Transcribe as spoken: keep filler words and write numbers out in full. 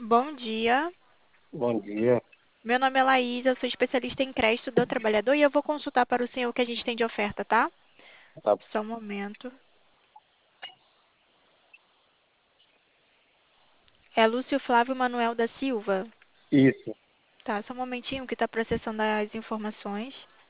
Bom dia, Bom dia. meu nome é Laís, eu sou especialista em crédito do trabalhador e eu vou consultar para o senhor o que a gente tem de oferta, tá? Tá. Só um momento. É Lúcio Flávio Manuel da Silva. Isso. Tá, só um momentinho que está processando as informações.